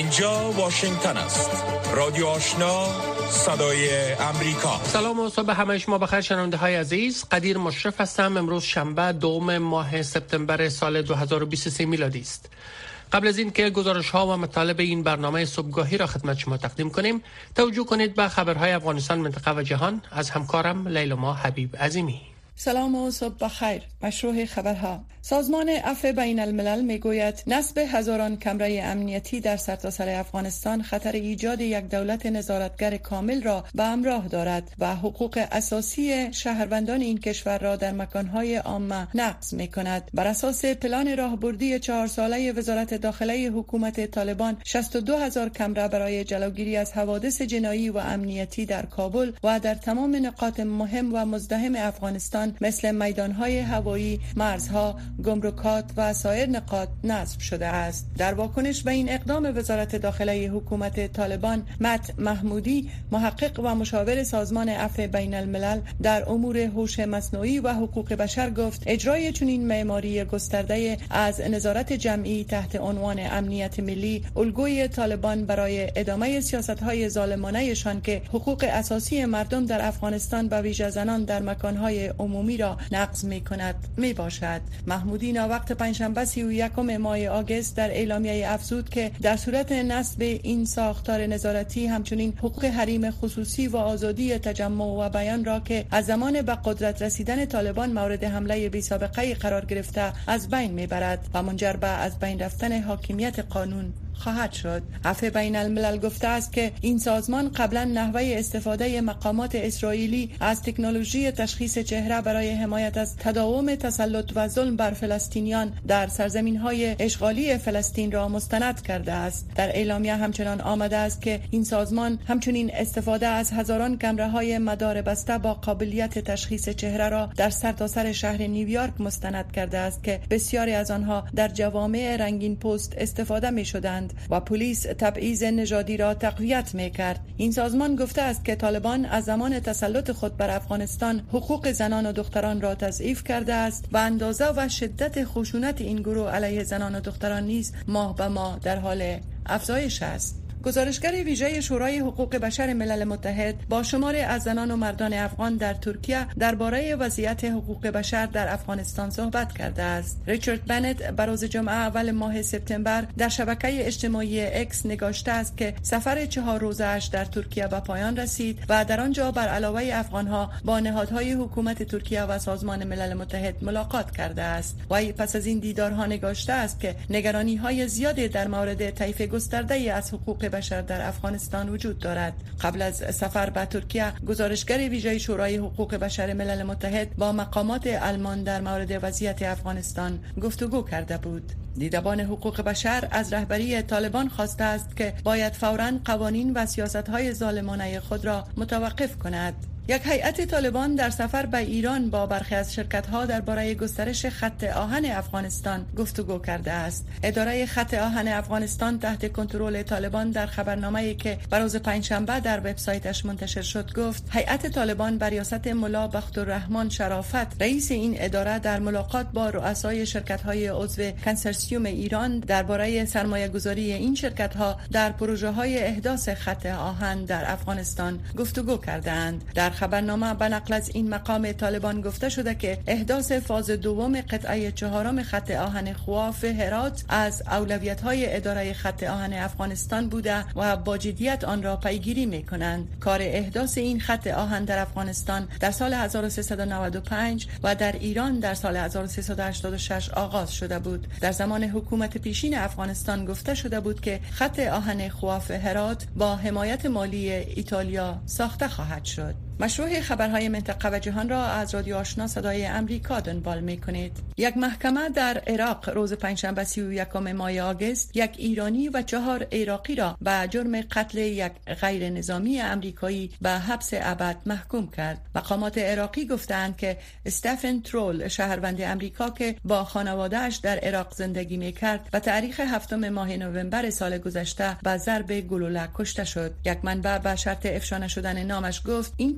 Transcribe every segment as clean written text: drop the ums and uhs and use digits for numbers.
اینجا واشنگتن است. رادیو آشنا، صدای امریکا. سلام و صبح همه شما بخیر شنونده های عزیز. قدیر مشرف هستم. امروز شنبه 2 ماه سپتامبر سال 2023 میلادی است. قبل از این که گزارش ها و مطالب این برنامه صبحگاهی را خدمت شما تقدیم کنیم، توجه کنید به خبرهای افغانستان، منطقه و جهان از همکارم لیلما حبیب عظیمی. سلام و صبح بخیر. مشروع خبرها. سازمان عفو بین الملل میگوید نصب هزاران کمره امنیتی در سرتاسر افغانستان خطر ایجاد یک دولت نظارتگر کامل را به همراه دارد و حقوق اساسی شهروندان این کشور را در مکانهای عامه نقض میکند. بر اساس پلان راهبردی 4 ساله وزارت داخله حکومت طالبان، 62,000 کمره برای جلوگیری از حوادث جنایی و امنیتی در کابل و در تمام نقاط مهم و مزدحم افغانستان مثل میدانهای هوایی، مرزها، گمرکات و سایر نقاط نصب شده است. در واکنش به این اقدام وزارت داخله حکومت طالبان، مت محمودی، محقق و مشاور سازمان عفو بین الملل در امور هوش مصنوعی و حقوق بشر گفت اجرای چنین معماری گسترده از نظارت جمعی تحت عنوان امنیت ملی الگوی طالبان برای ادامه سیاست‌های ظالمانه‌شان که حقوق اساسی مردم در افغانستان به ویژه زنان در مکان‌های عمومی را نقض می‌کند میباشد. محمودی وقت پنجشنبه 31 ماه آگوست در اعلامیه افزود که در صورت نصب این ساختار نظارتی همچنین حقوق حریم خصوصی و آزادی تجمع و بیان را که از زمان به قدرت رسیدن طالبان مورد حمله بی‌سابقه قرار گرفته از بین میبرد و منجر به از بین رفتن حاکمیت قانون خواهد شد. عفو بین الملل گفته است که این سازمان قبلا نحوه استفاده مقامات اسرائیلی از تکنولوژی تشخیص چهره برای حمایت از تداوم تسلط و ظلم بر فلسطینیان در سرزمین‌های اشغالی فلسطین را مستند کرده است. در اعلامیه همچنان آمده است که این سازمان همچنین استفاده از هزاران کمره‌های مدار بسته با قابلیت تشخیص چهره را در سرتاسر شهر نیویورک مستند کرده است که بسیاری از آنها در جوامع رنگین پوست استفاده می‌شدند و پلیس تبعیض نژادی را تقویت می‌کرد. این سازمان گفته است که طالبان از زمان تسلط خود بر افغانستان حقوق زنان و دختران را تضعیف کرده است و اندازه و شدت خشونت این گروه علیه زنان و دختران نیز ماه به ماه در حال افزایش است. گزارشگر ویژه شورای حقوق بشر ملل متحد با شماری از زنان و مردان افغان در ترکیه درباره وضعیت حقوق بشر در افغانستان صحبت کرده است. ریچارد بنت بر روز جمعه اول ماه سپتامبر در شبکه اجتماعی اکس نگاشته است که سفر 4 روزه‌اش در ترکیه به پایان رسید و در آنجا بر علاوه افغانها با نهادهای حکومت ترکیه و سازمان ملل متحد ملاقات کرده است. و پس از این دیدارها نگاشته است که نگرانی‌های زیادی در مورد طیف گسترده‌ای از حقوق بشر در افغانستان وجود دارد. قبل از سفر به ترکیه، گزارشگر ویژه شورای حقوق بشر ملل متحد با مقامات آلمان در مورد وضعیت افغانستان گفتگو کرده بود. دیدبان حقوق بشر از رهبری طالبان خواسته است که باید فوراً قوانین و سیاست‌های ظالمانه خود را متوقف کند. یک هیئت طالبان در سفر به ایران با برخی از شرکت‌ها درباره گسترش خط آهن افغانستان گفتگو کرده است. اداره خط آهن افغانستان تحت کنترل طالبان در خبرنامه‌ای که روز پنجشنبه در وبسایتش منتشر شد گفت هیئت طالبان بر ریاست ملا بختالرحمن شرافت رئیس این اداره در ملاقات با رؤسای شرکت‌های عضو کنسرسیوم ایران درباره سرمایه‌گذاری این شرکت‌ها در پروژه‌های احداث خط آهن در افغانستان گفتگو کردند. در خبرنامه به نقل از این مقام طالبان گفته شده که احداث فاز دوم قطعه 4 خط آهن خواف هرات از اولویت‌های اداره خط آهن افغانستان بوده و با جدیت آن را پیگیری می‌کنند. کار احداث این خط آهن در افغانستان در سال 1395 و در ایران در سال 1386 آغاز شده بود. در زمان حکومت پیشین افغانستان گفته شده بود که خط آهن خواف هرات با حمایت مالی ایتالیا ساخته خواهد شد. مشروع خبرهای منطقه و جهان را از رادیو آشنا صدای امریکا دنبال می‌کنید. یک محکمه در عراق روز پنجشنبه 31 ماه آگوست یک ایرانی و 4 عراقی را به جرم قتل یک غیر نظامی امریکایی به حبس ابد محکوم کرد. مقامات عراقی گفتند که استفن ترول شهروند امریکا که با خانواده‌اش در عراق زندگی می‌کرد و تاریخ 7 ماه نوامبر سال گذشته به ضرب گلوله کشته شد. یک منبع به شرط افشا نشدن نامش گفت این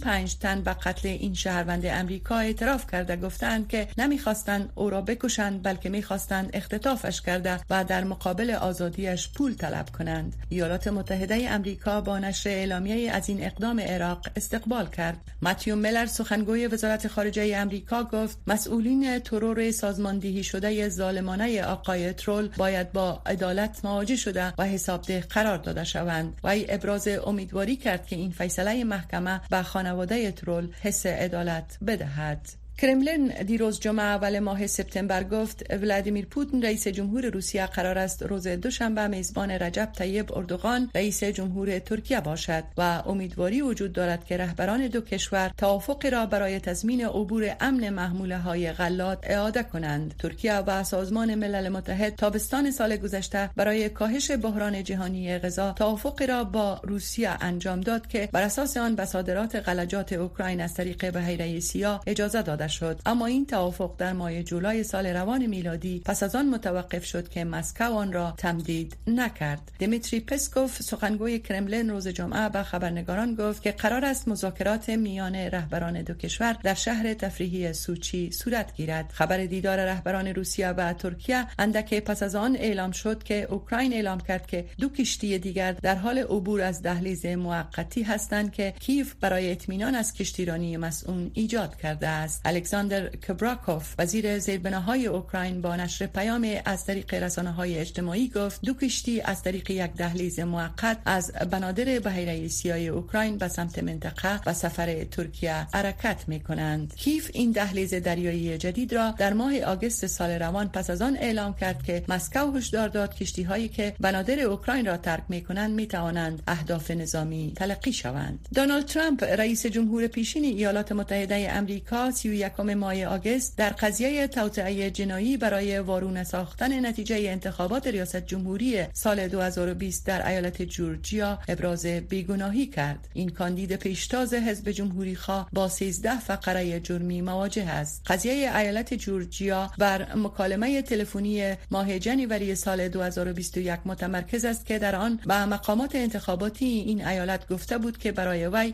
35 تن به قتل این شهروند امریکا اعتراف کرده گفتند که نمیخواستند او را بکشند بلکه میخواستند اختطافش کرده و در مقابل آزادیش پول طلب کنند. ایالات متحده امریکا با نشر اعلامیه از این اقدام عراق استقبال کرد. متیو میلر سخنگوی وزارت خارجه امریکا گفت مسئولین ترور سازماندهی شده ظالمانه آقای ترول باید با عدالت مواجه شده و حسابده قرار داده شوند و ای ابراز امیدواری کرد که این فیصله محکمه به خانواده ترول حس عدالت بدهد. کرملین دیروز جمعه اول ماه سپتامبر گفت ولادیمیر پوتین رئیس جمهور روسیه قرار است روز دوشنبه میزبان رجب طیب اردوغان رئیس جمهور ترکیه باشد و امیدواری وجود دارد که رهبران دو کشور توافق را برای تضمین عبور امن محموله های غلات اعاده کنند. ترکیه و سازمان ملل متحد تابستان سال گذشته برای کاهش بحران جهانی غذا توافق را با روسیه انجام داد که بر اساس آن به صادرات غلجات اوکراین از طریق بحیره سیاه اجازه داده شد، اما این توافق در ماه جولای سال روان میلادی پس از آن متوقف شد که مسکو آن را تمدید نکرد. دیمیتری پسکوف سخنگوی کرملین روز جمعه به خبرنگاران گفت که قرار است مذاکرات میان رهبران دو کشور در شهر تفریحی سوچی صورت گیرد. خبر دیدار رهبران روسیه و ترکیه اندکی پس از آن اعلام شد که اوکراین اعلام کرد که دو کشتی دیگر در حال عبور از دهلیز موقتی هستند که کیف برای اطمینان از کشتیرانی مسئول ایجاد کرده است. الکساندر کبراکوف وزیر زیربناهای اوکراین با نشر پیام از طریق رسانه‌های اجتماعی گفت دو کشتی از طریق یک دهلیز موقت از بنادر بحیره سیاه اوکراین به سمت منطقه و سفر ترکیه حرکت می‌کنند. کیف این دهلیز دریایی جدید را در ماه آگوست سال روان پس از آن اعلام کرد که مسکو هشدار داد کشتی‌هایی که بنادر اوکراین را ترک می‌کنند می‌توانند اهداف نظامی تلقی شوند. دونالد ترامپ رئیس جمهور پیشین ایالات متحده آمریکا 31 ماه آگوست در قضیه توطئه جنایی برای وارونه ساختن نتیجه انتخابات ریاست جمهوری سال 2020 در ایالت جورجیا ابراز بیگناهی کرد. این کاندید پیشتاز حزب جمهوری خواه با 13 فقره جرمی مواجه است. قضیه ایالت جورجیا بر مکالمه تلفنی ماه جنوری سال 2021 متمرکز است که در آن به مقامات انتخاباتی این ایالت گفته بود که برای وی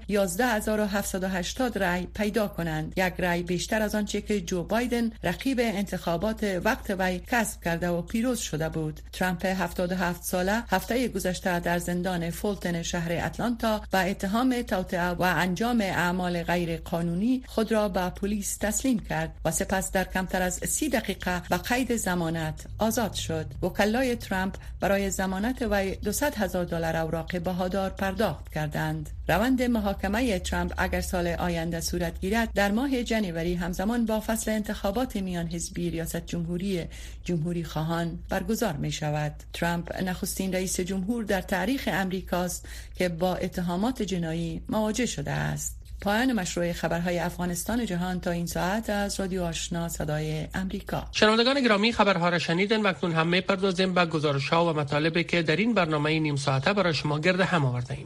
11780 رأی پیدا کنند، یک رأی بیشتر از آنچه که جو بایدن رقیب انتخابات وقت وی کسب کرده و پیروز شده بود. ترامپ 77 ساله هفته گذشته در زندان فولتن شهر اتلانتا با اتهام توطئه و انجام اعمال غیر قانونی خود را به پلیس تسلیم کرد و سپس در کمتر از 30 دقیقه به قید ضمانت آزاد شد. وکلای ترامپ برای ضمانت وی $200,000 اوراق بهادار پرداخت کردند. روند محاکمه ترامپ اگر سال آینده صورت گیرد در ماه جنوری همزمان با فصل انتخابات میان حزبی ریاست جمهوری خواهان برگزار می شود. ترامپ نخستین رئیس جمهور در تاریخ امریکاست که با اتهامات جنایی مواجه شده است. پایان مشروع خبرهای افغانستان جهان تا این ساعت از رادیو آشنا صدای امریکا. شنوندگان گرامی، خبرها را شنیدن و اکنون هم می‌پردازیم به گزارش‌ها و مطالبی که در این برنامه نیم ساعته برای شما گرد هم آورده‌ایم.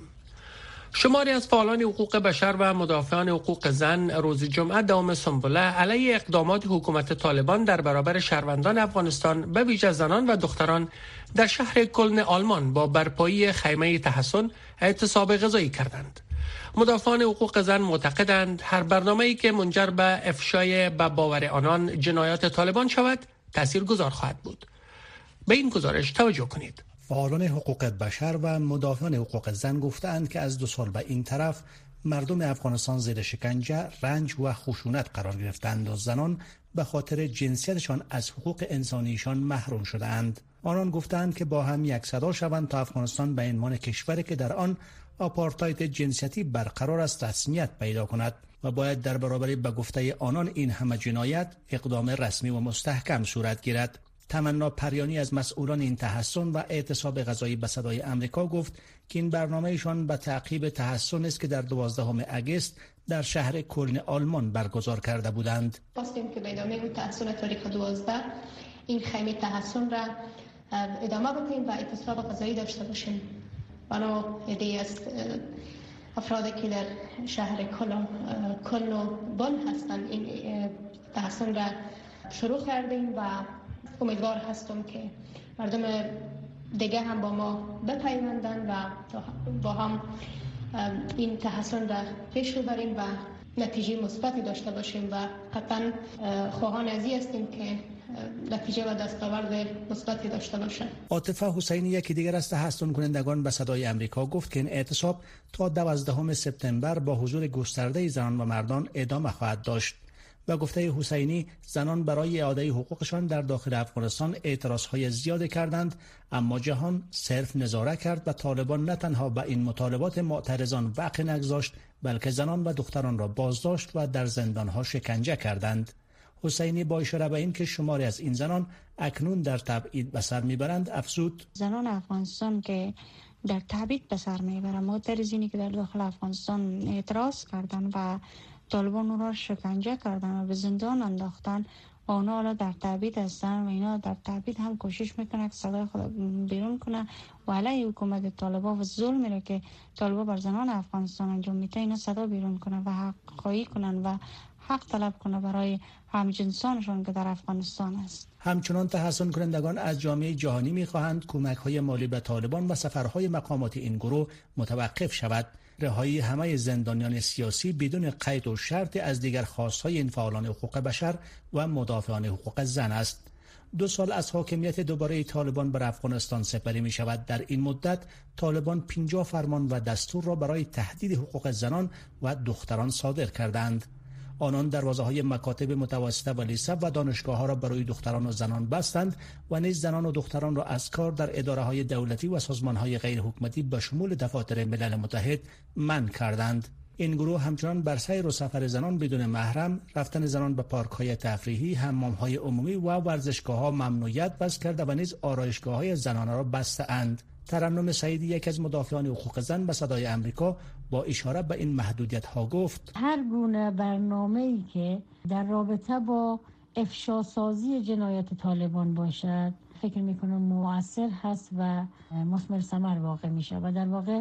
شماری از فعالان حقوق بشر و مدافعان حقوق زن روز جمعه دام سنبله علیه اقدامات حکومت طالبان در برابر شهروندان افغانستان به ویژه زنان و دختران در شهر کلن آلمان با برپایی خیمه تحسن اعتصاب غذایی کردند. مدافعان حقوق زن معتقدند هر برنامه‌ای که منجر به افشای به باور آنان جنایات طالبان شود تاثیرگذار خواهد بود. به این گزارش توجه کنید. فعالان حقوق بشر و مدافعان حقوق زن گفتند که از 2 سال به این طرف مردم افغانستان زیر شکنجه، رنج و خشونت قرار گرفتند و زنان به خاطر جنسیتشان از حقوق انسانیشان محروم شدند. آنان گفتند که با هم یک صدا شوند تا افغانستان به عنوان کشوری که در آن آپارتاید جنسیتی برقرار است رسمیت پیدا کند و باید در برابر به گفته آنان این همه جنایت اقدام رسمی و مستحکم صورت گیرد. تمنا پریانی از مسئولان این تحسن و اعتصاب غذایی به صدای امریکا گفت که این برنامه‌شان به تعقیب تحسن است که در 12 آگوست در شهر کلن آلمان برگزار کرده بودند. خواستیم که به ادامه تحسن تاریخ 12 این خیمه تحسن را ادامه بدیم و اعتصاب غذایی داشته باشیم. بنا ایده است افرادی که در شهر کلن و بن هستند این تحسن را شروع کردیم و امیدوار هستم که مردم دیگه هم با ما بپیوندن و با هم این تحسن را پیش ببریم و نتیجه مثبتی داشته باشیم و قطعا خواهان ازی هستیم که نتیجه و دستاورد مثبتی داشته باشه. عاطفه حسینی یکی دیگر از تحسن کنندگان به صدای آمریکا گفت که این اعتصاب تا 12 سپتامبر با حضور گسترده زنان و مردان ادامه خواهد داشت. و گفته حسینی زنان برای اعاده حقوقشان در داخل افغانستان اعتراضهای زیاد کردند، اما جهان صرف نظاره کرد و طالبان نه تنها به این مطالبات معترضان وقع نگذاشت بلکه زنان و دختران را بازداشت و در زندانها شکنجه کردند. حسینی با اشاره به این که شماری از این زنان اکنون در تبعید به سر میبرند افزود: زنان افغانستان که در تبعید به سر میبرند، معترضینی که در داخل افغانستان اعتراض کردند و طالبان اون را شکنجه کردن و به زندان انداختن، اونا حالا در تبعید هستن و اینا در تبعید هم کوشش میکنن که صدای خود بیرون کنن و علیه حکومت طالبان و ظلمی را که طالبان بر زنان افغانستان انجام میده اینا صدا بیرون کنن و حق خواهی کنن و حق طلب کنن برای همجنسانشون که در افغانستان است. همچنان تحسن کنندگان از جامعه جهانی میخواهند کمک‌های مالی به طالبان و سفرهای مقامات این گروه متوقف شود. رهایی همه زندانیان سیاسی بدون قید و شرط از دیگر خواستهای این فعالان حقوق بشر و مدافعان حقوق زن است. 2 سال از حاکمیت دوباره طالبان بر افغانستان سپری می شود. در این مدت طالبان 50 فرمان و دستور را برای تهدید حقوق زنان و دختران صادر کردند. آنان دروازه‌های مکاتب متوسطه و لیسه و دانشگاه‌ها را برای دختران و زنان بستند و نیز زنان و دختران را از کار در اداره‌های دولتی و سازمان‌های غیر حکومتی به شمول دفاتر ملل متحد منع کردند. این گروه همچنان بر سیر و سفر زنان بدون محرم، رفتن زنان به پارک‌های تفریحی، حمام‌های عمومی و ورزشگاه‌ها ممنوعیت بست کرده و نیز آرایشگاه‌های زنانه را بسته‌اند. ترنم سعیدی یکی از مدافعان حقوق زن به صدای آمریکا با اشاره به این محدودیت‌ها گفت: هر گونه برنامه‌ای که در رابطه با افشاسازی جنایت طالبان باشد فکر می‌کنم مؤثر هست و مثمر ثمر واقع میشه و در واقع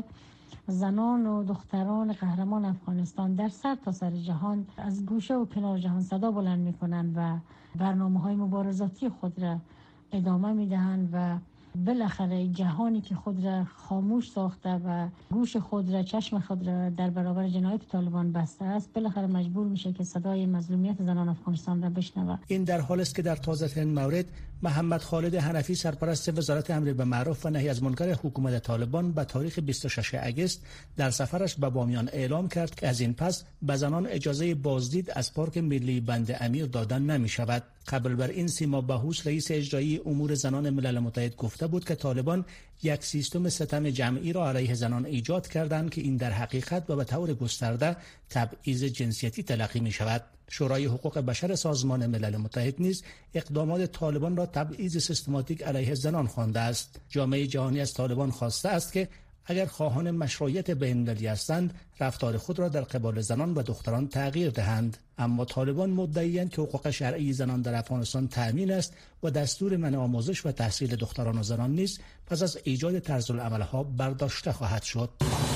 زنان و دختران قهرمان افغانستان در سرتاسر جهان از گوشه و کنار جهان صدا بلند می‌کنند و برنامه‌های مبارزاتی خود را ادامه می‌دهند و بالاخره جهانی که خود را خاموش ساخته و گوش خود را، چشم خود را در برابر جنایت طالبان بسته است، بالاخره مجبور میشه که صدای مظلومیت زنان افغانستان را بشنوه. این در حالی است که در تازه‌ترین مورد محمد خالد حنفی سرپرست وزارت امر بالمعروف و نهی از منکر حکومت طالبان به تاریخ 26 اگست در سفرش به بامیان اعلام کرد که از این پس به زنان اجازه بازدید از پارک ملی بند امیر دادن نمی شود. قبل بر این سیما بهوش رئیس اجرایی امور زنان ملل متحد گفته بود که طالبان یک سیستم ستم جمعی را علیه زنان ایجاد کردند که این در حقیقت و به طور گسترده تبعیض جنسیتی تلقی می شود. شورای حقوق بشر سازمان ملل متحد نیز اقدامات طالبان را تبعیض سیستماتیک علیه زنان خوانده است. جامعه جهانی از طالبان خواسته است که اگر خواهان مشروعیت بین‌المللی هستند، رفتار خود را در قبال زنان و دختران تغییر دهند. اما طالبان مدعی‌اند که حقوق شرعی زنان در افغانستان تأمین است و دستور منع آموزش و تحصیل دختران و زنان نیز پس از ایجاد طرزالعمل‌ها برداشته خواهد شد.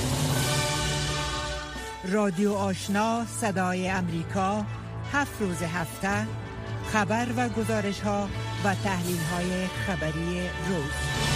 رادیو آشنا صدای امریکا 7 روز هفته خبر و گزارش‌ها و تحلیل‌های خبری روز.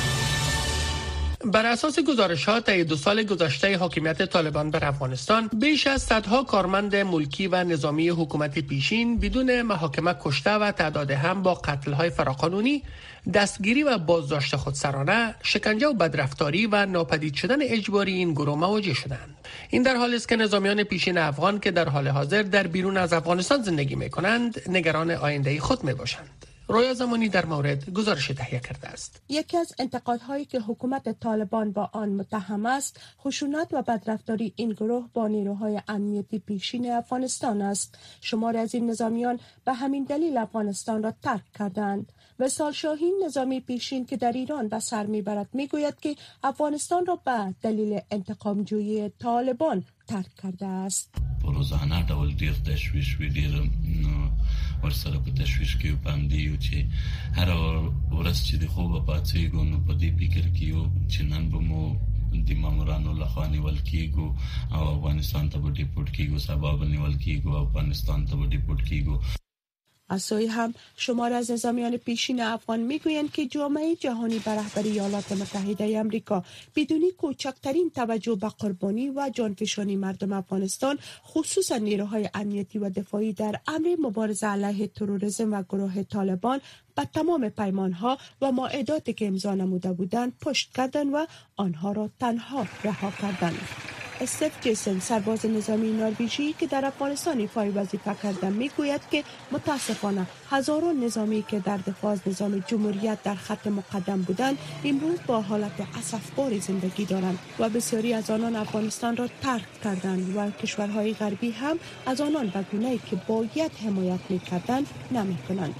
بر اساس گزارشات طی 2 سال گذشته حاکمیت طالبان بر افغانستان، بیش از صدها کارمند ملکی و نظامی حکومت پیشین بدون محاکمه کشته و تعداد هم با قتل‌های فراقانونی، دستگیری و بازداشت خودسرانه، شکنجه و بدرفتاری و ناپدید شدن اجباری این گروه مواجه شدند. این در حالی است که نظامیان پیشین افغان که در حال حاضر در بیرون از افغانستان زندگی می‌کنند، نگران آینده خود می‌باشند. رویا زمانی در مورد گزارش تهیه کرده است. یکی از انتقادهایی که حکومت طالبان با آن متهم است، خشونت و بدرفتاری این گروه با نیروهای امنیتی پیشین افغانستان است. شماری از این نظامیان به همین دلیل افغانستان را ترک کردند. وصال شاهین نظامی پیشین که در ایران به سر میبرد میگوید که افغانستان را به دلیل انتقام جویی طالبان ترک کرده است. روزانه ډول ډیر تشویش وی ډیر ورسره په تشویش کې پام دی چې هر ورځ چې د خوبه پاتېږو نو په دې فکر کې یو چې نن به مو د مامورانو لخوا نیول کېږو او افغانستان ته به ډیپورټ کېږو، سبا به نیول کېږو او افغانستان ته به ډیپورټ کېږو. از سوی هم شمار از نظامیان پیشین افغان میگویند که جامعه جهانی به رهبری ایالات متحده آمریکا بدون کوچکترین توجه به قربانی و جانفشانی مردم افغانستان، خصوصا نیروهای امنیتی و دفاعی در امر مبارزه علیه تروریسم و گروه طالبان، به تمام پیمانها و معاهداتی که امضا نموده بودند پشت کردند و آنها را تنها رها کردند. استف جیسن، سرباز نظامی نروژی که در افغانستان ایفای وظیفه کرده، میگوید که متاسفانه هزاران نظامی که در دفاع از نظام جمهوریت در خط مقدم بودند امروز با حالت اسفبار زندگی دارند و بسیاری از آنان افغانستان را ترک کردند و کشورهای غربی هم از آنان به گونه‌ای که باید حمایت می‌کردند نمی‌کنند.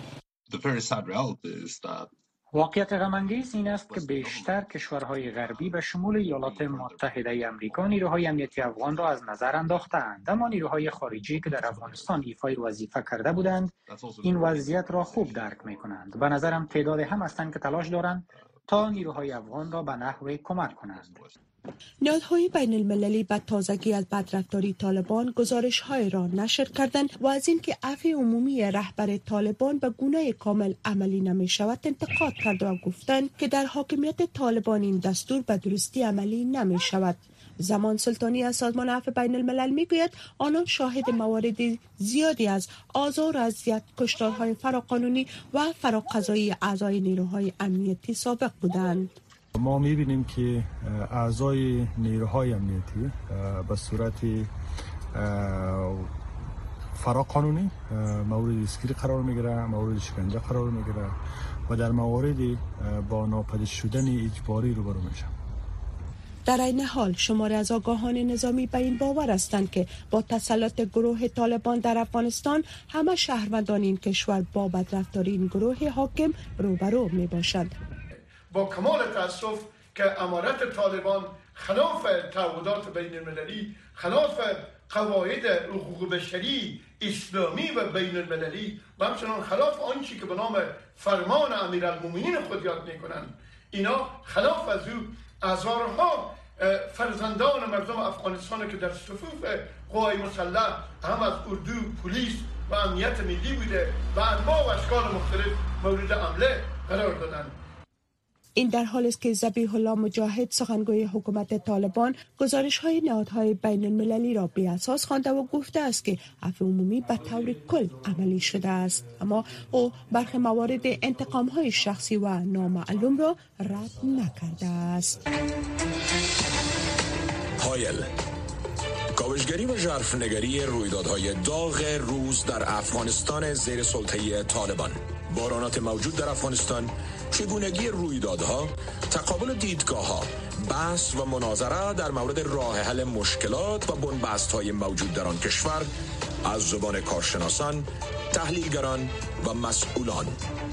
واقعیت غم‌انگیز این است که بیشتر کشورهای غربی به شمول ایالات متحده آمریکا نیروهای امنیتی افغان را از نظر انداختند، اما نیروهای خارجی که در افغانستان ایفای وظیفه کرده بودند این وضعیت را خوب درک می‌کنند. به نظرم تعداد هم هستند که تلاش دارند تا نیروهای افغان را به نحوی کمک کنند. نهادهای بین المللی به تازگی از بدرفتاری طالبان گزارش‌های را نشر کردند و از اینکه عفو عمومی رهبر طالبان به گونه کامل عملی نمی‌شود انتقاد کرد و گفتند که در حاکمیت طالبان این دستور به درستی عملی نمی‌شود. زمان سلطانی از سازمان عفو بین الملل میگوید آنان شاهد موارد زیادی از آزار و اذیت، کشتارهای فراقانونی و فراقضایی اعضای نیروهای امنیتی سابق بودند. ما می‌بینیم که اعضای نیروهای امنیتی به صورت فراقانونی مورد اسگیری قرار می‌گیره، مورد شکنجه قرار می‌گیره و در مواردی با ناپدید شدن اجباری روبرو میشن. در این حال شمار از آگاهان نظامی به این باور هستند که با تسلط گروه طالبان در افغانستان همه شهروندان این کشور با بدرفتاری این گروه حاکم روبرو میباشند. با کمال تأسف که امارت طالبان خلاف تعهدات بین المللی، خلاف قواعد حقوق بشری اسلامی و بین المللی و همچنان خلاف آنچه که به نام فرمان امیرالمومنین خود یاد میکنند، اینا خلاف از او هزارها فرزندان مردم افغانستان که در صفوف قوای مسلح هم از اردو، پلیس و امنیت ملی بوده و انواع و اشکال مختلف مورد حمله قرار دادند. این در حالی است که ذبیح الله مجاهد، سخنگوی حکومت طالبان، گزارش‌های نهادهای بین المللی را بی اساس خوانده و گفته است که عفو عمومی به طور کل عملی شده است، اما او برخی موارد انتقام‌های شخصی و نامعلوم را رد نکرده است. هایل، کاوشگری و ژرفنگری رویدادهای داغ روز در افغانستان زیر سلطه طالبان، بحرانات موجود در افغانستان، چگونگی رویدادها، تقابل دیدگاه‌ها، بحث و مناظره در مورد راه حل مشکلات و بنبست‌های موجود در آن کشور از زبان کارشناسان، تحلیلگران و مسئولان.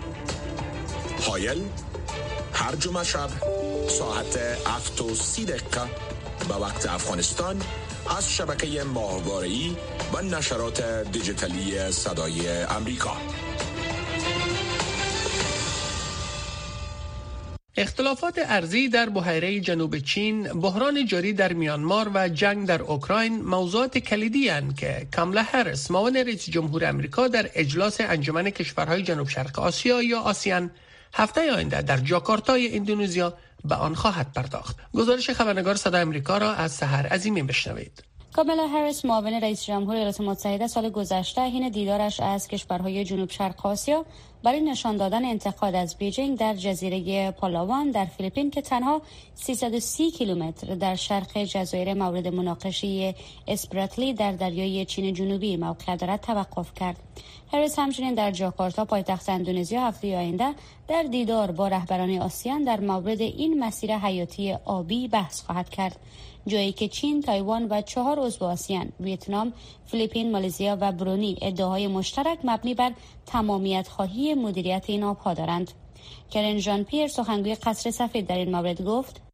هایل هر جمعه شب ساعت 7:30 به وقت افغانستان از شبکه ماهواره‌ای و نشرات دیجیتالی صدای امریکا. اختلافات ارضی در بحیره جنوب چین، بحران جاری در میانمار و جنگ در اوکراین موضوعات کلیدی اند که کامالا هریس، معاون رئیس جمهور امریکا، در اجلاس انجمن کشورهای جنوب شرق آسیا یا آسیان هفته آینده در جاکارتای اندونزیا به آن خواهد پرداخت. گزارش خبرنگار صدای امریکا را از سحر عظیمی بشنوید. کامالا هریس، معاون رئیس جمهور ایالات متحده، سال گذشته حین دیدارش از کشورهای جنوب شرق آسیا برای نشان دادن انتقاد از بیجینگ در جزیره پالاوان در فیلیپین که تنها 330 کیلومتر در شرق جزایر مورد مناقشه اسپراتلی در دریای چین جنوبی موقع دارد توقف کرد. هریس همچنین در جاکارتا پایتخت اندونزیا هفته آینده در دیدار با رهبران آسیان در مورد این مسیر حیاتی آبی بحث خواهد کرد، جایی که چین، تایوان و 4 عضو آسیان، ویتنام، فیلیپین، مالزی و برونی ادعاهای مشترک مبنی بر تمامیت خواهی مدیریت این آبها دارند. کرن ژان پیر، سخنگوی قصر سفید، در این مورد گفت: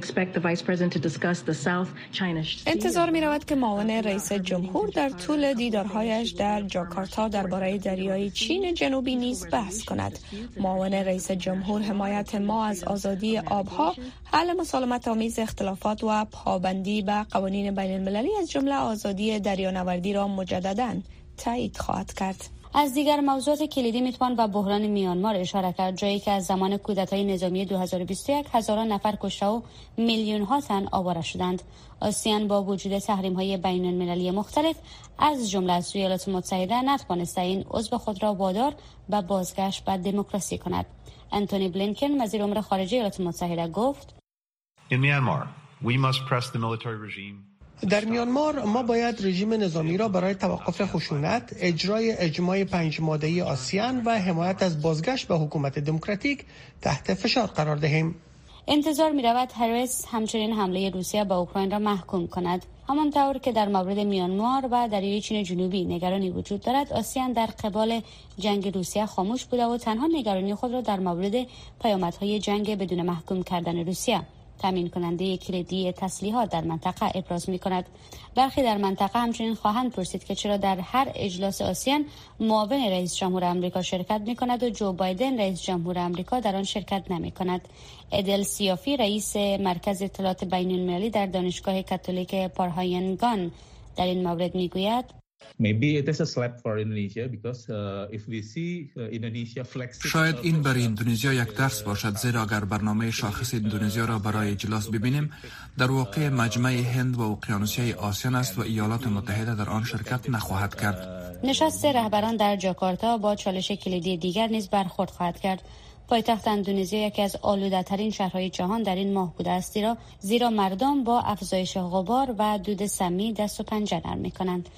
انتظار می رود که معاون رئیس جمهور در طول دیدارهایش در جاکارتا درباره دریای چین جنوبی نیز بحث کند. معاون رئیس جمهور حمایت ما از آزادی آبها، حل مسالمت آمیز اختلافات و پابندی به قوانین بین المللی از جمله آزادی دریانوردی را مجدداً تایید خواهد کرد. از دیگر موضوعات کلیدی میتوان به بحران میانمار اشاره کرد، جایی که از زمان کودتای نظامی 2021 هزاران نفر کشته و میلیون ها تن آواره شدند. آسیان با وجود تحریم های بین المللی مختلف از جمله از ایالات متحده نتوانسته این عضو خود را وادار به بازگشت به دموکراسی کند. انتونی بلینکن وزیر امور خارجه ایالات متحده گفت: در میانمار ما باید رژیم نظامی را برای توقف خشونت، اجرای اجماع 5 ماده‌ای آسیان و حمایت از بازگشت به حکومت دموکراتیک تحت فشار قرار دهیم. انتظار می رود هریس همچنین حمله روسیه به اوکراین را محکوم کند. همانطور که در مورد میانمار و دریای چین جنوبی نگرانی وجود دارد، آسیان در قبال جنگ روسیه خاموش بوده و تنها نگرانی خود را در مورد پیامدهای جنگ بدون محکوم کردن روسیه، تامین کننده کلیدی تسلیحات در منطقه، ابراز می کند. برخی در منطقه همچنین خواهند پرسید که چرا در هر اجلاس آسیان معاون رئیس جمهور آمریکا شرکت می کند و جو بایدن رئیس جمهور آمریکا در آن شرکت نمی کند. ادل سیافی رئیس مرکز اطلاعات بین المللی در دانشگاه کاتولیک پارهایانگان در این مورد می گوید: شاید این برای اندونزیا یک درس باشد، زیرا اگر برنامه شاخص اندونزیا را برای اجلاس ببینیم، در واقع مجمع هند و اقیانوسیه آسیان است و ایالات متحده در آن شرکت نخواهد کرد. نشست رهبران در جاکارتا با چالش کلیدی دیگر نیز برخورد خواهد کرد. پایتخت اندونزیا یکی از آلوده‌ترین شهرهای جهان در این ماه بوده است، زیرا مردم با افزایش غبار و دود سمی دست و پنجه نرم می‌کنند.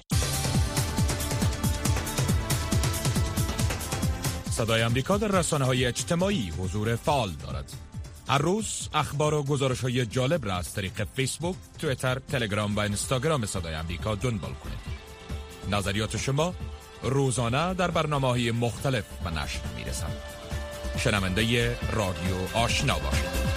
صدای امریکا در رسانه‌های اجتماعی حضور فعال دارد. هر روز اخبار و گزارش‌های جالب را از طریق فیسبوک، توییتر، تلگرام و اینستاگرام صدای امریکا دنبال کنید. نظریات شما روزانه در برنامه‌های مختلف به نشر می‌رسد. شنونده رادیو آشنا باشید.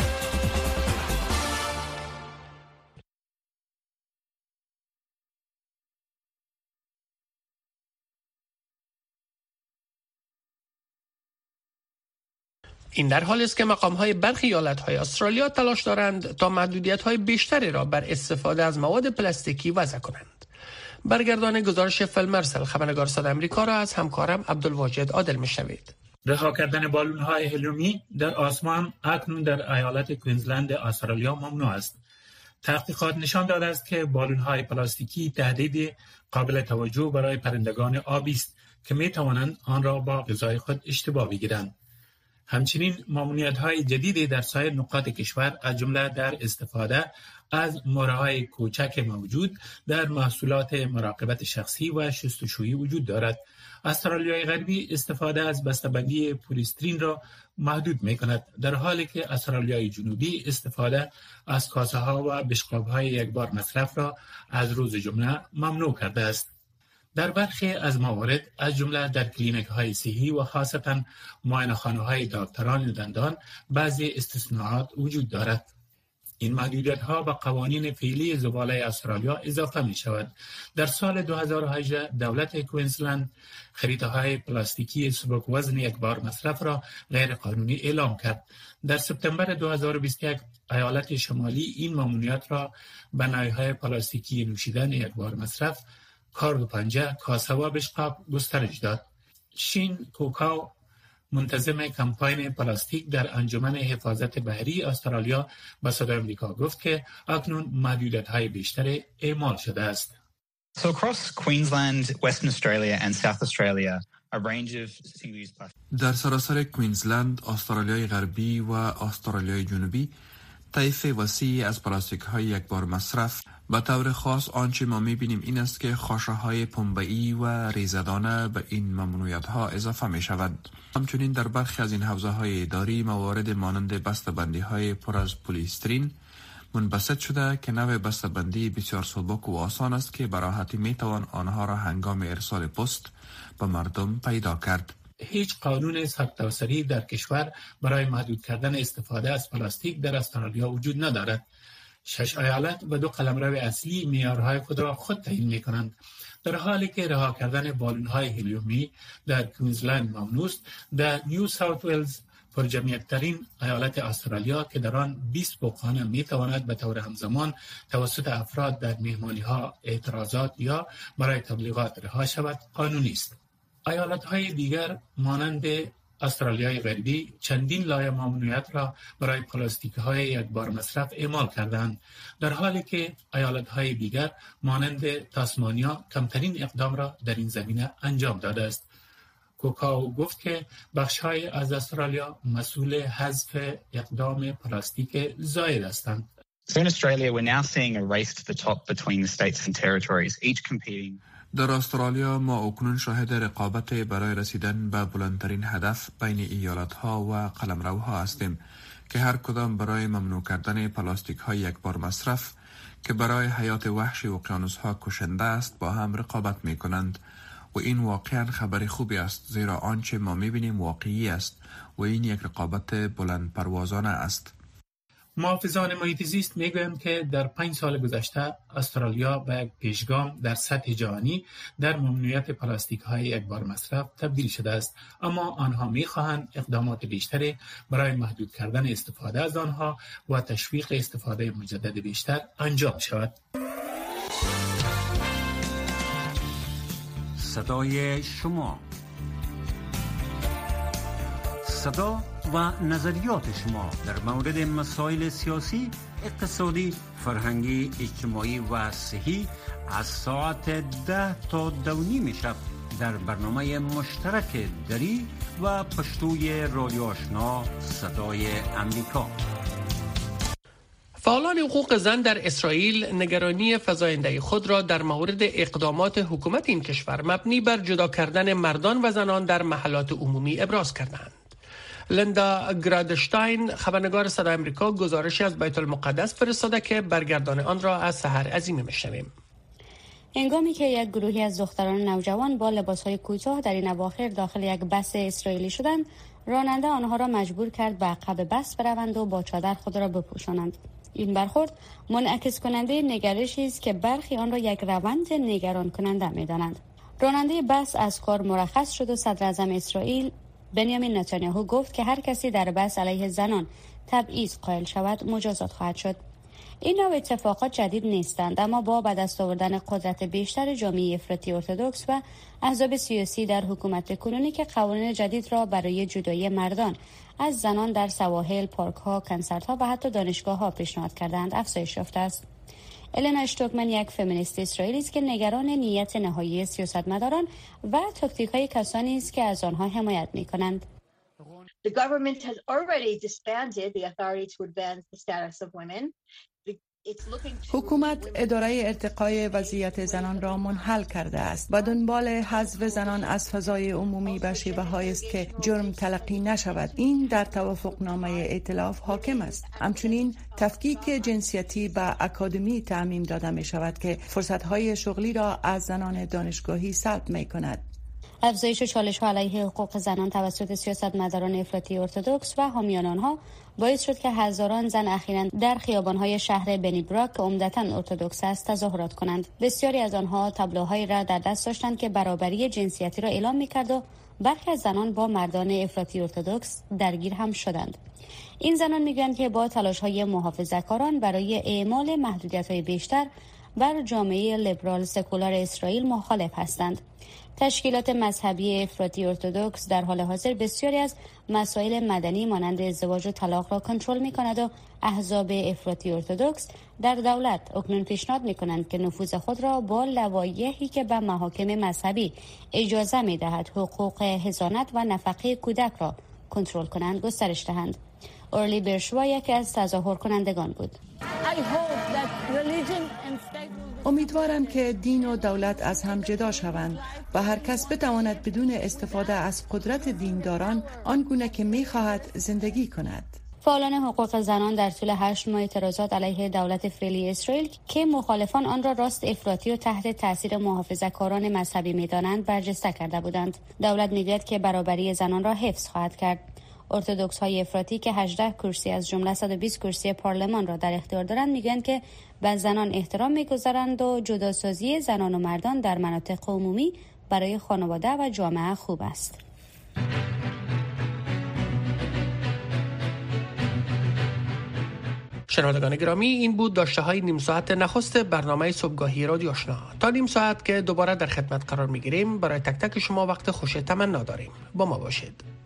این در حالی است که مقام‌های برخی ایالت‌های استرالیا تلاش دارند تا محدودیت‌های بیشتری را بر استفاده از مواد پلاستیکی وضع کنند. برگردان گزارش فیل مرسل، خبرنگار صدای آمریکا را از همکارم عبدالواجد عادل میشنوید. رها کردن بالون‌های هلیومی در آسمان اکنون در ایالت کوینزلند استرالیا ممنوع است. تحقیقات نشان داده است که بالون‌های پلاستیکی تهدید قابل توجه برای پرندگان آبی است که می‌توانند آن را با غذای خود اشتباه بگیرند. همچنین ممنوعیت‌های جدیدی در سایر نقاط کشور از جمله در استفاده از مهره‌های کوچک موجود در محصولات مراقبت شخصی و شستشویی وجود دارد. استرالیای غربی استفاده از بسته‌بندی پلیسترین را محدود می‌کند، در حالی که استرالیای جنوبی استفاده از کاسه‌ها و بشقاب‌های یکبار مصرف را از روز جمعه ممنوع کرده است. در برخی از موارد از جمله در کلینیک‌های صحی و خاصتاً معاینه‌خانه‌های دکتران دندان بعضی استثناءات وجود دارد. این محدودیت‌ها به قوانین فعلی زباله استرالیا اضافه می‌شود. در سال 2018 دولت کوینزلند خریده‌های پلاستیکی سبک وزن یکبار مصرف را غیر قانونی اعلام کرد. در سپتامبر 2021 ایالت شمالی این ممنوعیت را به نوع‌های پلاستیکی نوشیدن یکبار مصرف، کارد و پنجه، کاسه و بشقاب گسترش داد. شین کوکاو منتظم کمپاین پلاستیک در انجمن حفاظت بحری استرالیا به صدای آمریکا گفت که اکنون محدودیت‌های بیشتری اعمال شده است. So across Queensland, Western Australia and South Australia, a range of single-use plastic. در سراسر کوینزلند، استرالیای غربی و استرالیای جنوبی طیف وسیعی از پلاستیک های یک بار مصرف، به طور خاص آنچه ما می‌بینیم این است که خاشه های پنبه‌ای و ریزدانه به این ممنوعیت ها اضافه می شود. همچنین در برخی از این حوزه های اداری موارد مانند بسته‌بندی های پر از پلیسترین منبسط شده که نوع بسته‌بندی بسیار سبک و آسان است که به راحتی میتوان آنها را هنگام ارسال پست به مردم پیدا کرد. هیچ قانون سرتاسری در کشور برای محدود کردن استفاده از پلاستیک در استرالیا وجود ندارد. 6 ایالت و 2 قلمرو اصلی معیارهای خود را خود تعیین می‌کنند. در حالی که رها کردن بالون‌های هلیومی در کوینزلند ممنوع است، در نیو ساوت ولز پرجمعیت‌ترین ایالت استرالیا که در آن 20 بوقخانه می‌تواند به طور همزمان توسط افراد در مهمانی‌ها اعتراضات یا برای تبلیغات رها شود قانونی است. ایالت‌های دیگر مانند استرالیای غربی چندین لایه ممنوعیت را برای پلاستیک‌های یک بار مصرف اعمال کردند، در حالی که ایالت‌های دیگر مانند تاسمانیا کمترین اقدام را در این زمینه انجام داده است. کوکاو گفت که بخش‌های از استرالیا مسئول حذف اقدام پلاستیک زائد هستند. So in Australia, we're now seeing a race to the top between the states and territories, each competing. در استرالیا ما اکنون شاهد رقابت برای رسیدن به بلندترین هدف بین ایالت‌ها و قلمروها هستیم که هر کدام برای ممنوع کردن پلاستیک‌های یک بار مصرف که برای حیات وحش اقیانوس‌ها کشنده است با هم رقابت می‌کنند و این واقعاً خبر خوبی است، زیرا آنچه ما می‌بینیم واقعی است و این یک رقابت بلند پروازانه است. محافظان محیط زیست میگویند که در 5 سال گذشته استرالیا به یک پیشگام در سطح جهانی در ممنوعیت پلاستیک‌های یک بار مصرف تبدیل شده است، اما آنها می‌خواهند اقدامات بیشتری برای محدود کردن استفاده از آنها و تشویق استفاده مجدد بیشتر انجام شود. صدای شما، صدا و نظریات شما در مورد مسائل سیاسی، اقتصادی، فرهنگی، اجتماعی و صحی از ساعت 10 تا 2:30 شب در برنامه مشترک دری و پشتوی رادیو آشنا صدای امریکا. فعالان حقوق زن در اسرائیل نگرانی فزاینده خود را در مورد اقدامات حکومت این کشور مبنی بر جدا کردن مردان و زنان در محلات عمومی ابراز کردند. لندا گرادشتاین خبرنگار صدای آمریکا گزارشی از بیت المقدس فرستاده که برگردان آن را از سحر عظیمی میشنویم. هنگامی که یک گروهی از دختران نوجوان با لباسهای کوتاه در این اواخر داخل یک بس اسرائیلی شدند، راننده آنها را مجبور کرد به عقب بس بروند و با چادر خود را بپوشانند. این برخورد منعکس کننده نگرشی است که برخی آن را یک روند نگران کننده می‌دانند. راننده بس از کار مرخص شد و صدر اعظم اسرائیل بنیامین نتانیاهو گفت که هر کسی در بس علیه زنان تبعیض قائل شود مجازات خواهد شد. این نوع اتفاقات جدید نیستند، اما با به دست آوردن قدرت بیشتر جامعه افراطی ارتدوکس و احزاب سیاسی در حکومت کنونی که قوانین جدید را برای جدایی مردان از زنان در سواحل، پارک‌ها، کنسرت‌ها و حتی دانشگاه‌ها پیشنهاد کردند افزایش یافته است. النا اشتوکمن یک فمینیست اسرائیلی است که نگران نیت نهایی سیاستمداران و تاکتیک‌های کسانی است که از آنها حمایت می‌کنند. The government has already disbanded the authority to advance the status of women. حکومت اداره ارتقای وضعیت زنان را منحل کرده است و دنبال حذف زنان از فضای عمومی به شیوه‌هایی است که جرم تلقی نشود. این در توافقنامه ائتلاف حاکم است. همچنین تفکیک جنسیتی به اکادمی تعمیم داده می شود که فرصت‌های شغلی را از زنان دانشگاهی سلب می کند. افزایش چالش‌ها علیه حقوق زنان توسط سیاستمداران افراطی ارتدوکس و حامیان آنها باعث شد که هزاران زن اخیراً در خیابان‌های شهر بنی براک که عمدتاً ارتدوکس است تظاهرات کنند. بسیاری از آنها تابلوهایی را در دست داشتند که برابری جنسیتی را اعلام می‌کرد و برخی از زنان با مردان افراطی ارتدوکس درگیر هم شدند. این زنان می‌گویند که با تلاش‌های محافظه‌کاران برای اعمال محدودیت‌های بیشتر بر جامعه لیبرال سکولار اسرائیل مخالف هستند. تشکیلات مذهبی افراطی ارتدوکس در حال حاضر بسیاری از مسائل مدنی مانند ازدواج و طلاق را کنترل می‌کند و احزاب افراطی ارتدوکس در دولت اکنون پیشنهاد می‌کنند که نفوذ خود را با لوایحی که به محاکم مذهبی اجازه می‌دهد حقوق حضانت و نفقه کودک را کنترل کنند گسترش دهند. اورلی برشوا یکی از تظاهر کنندگان بود. امیدوارم که دین و دولت از هم جدا شوند و هر کس بتواند بدون استفاده از قدرت دینداران آنگونه که می‌خواهد زندگی کند. فعالان حقوق زنان در طول 8 ماه اعتراضات علیه دولت فعلی اسرائیل که مخالفان آن را راست افراطی و تحت تاثیر محافظه‌کاران مذهبی می‌دانند برجسته کرده بودند. دولت می‌گوید که برابری زنان را حفظ خواهد کرد. ارتدوکس های افراطی که 18 کرسی از جمله 120 کرسی پارلمان را در اختیار دارند میگویند که به زنان احترام میگذارند و جداسازی زنان و مردان در مناطق عمومی برای خانواده و جامعه خوب است. شنوندگان گرامی، این بود داشته های نیم ساعت نخست برنامه صبحگاهی رادیو آشنا. تا نیم ساعت که دوباره در خدمت قرار می گیریم، برای تک تک شما وقت خوش تمنا داریم. با ما باشید.